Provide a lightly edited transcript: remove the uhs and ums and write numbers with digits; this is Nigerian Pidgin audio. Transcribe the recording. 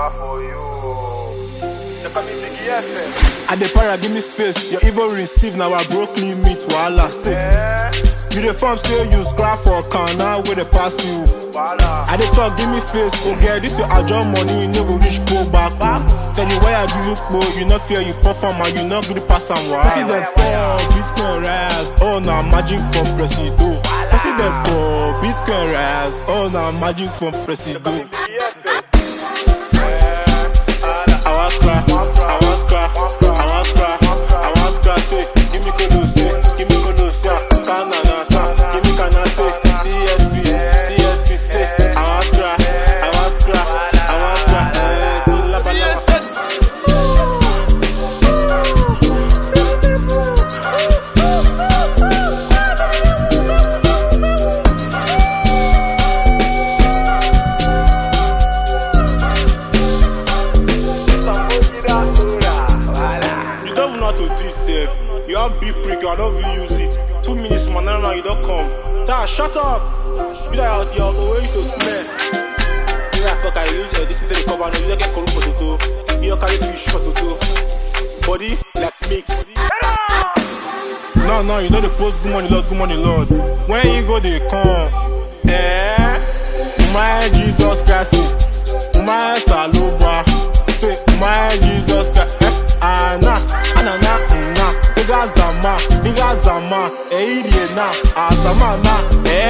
Baba for you. I dey para, give me space. You even receive now I broke limit. Wahala sick. You dey form say you scrap for can now where they pass you. I dey talk, give me face. Okay, this your adjourn money, you no go reach go back. Tell you why I give you pro, you not fear you perform and you not good pass and why. President for Bitcoin rise, oh now magic from Presido. President for Bitcoin rise, oh now magic from Presido. I want cry, I want cry, I want cry, I want cry. Say, give me kudos, say, give me kudos, say, Canada, say, give me Canada, say, CSP, say, I want cry, I want cry, I want cry. See la balance. You have big prick, I don't even use it. 2 minutes, man, now you don't come. Shut up! You out here, always so smell. You are fuck, I use this into the cover, no, you don't get corrupt for toto. You don't carry fish for toto. Body like milk. No, you know the post, good morning, Lord. When you go, they come. My Jesus Christ, my Saluba. Say, my Jesus Christ. Nigga Zama, Eiriena, Azama,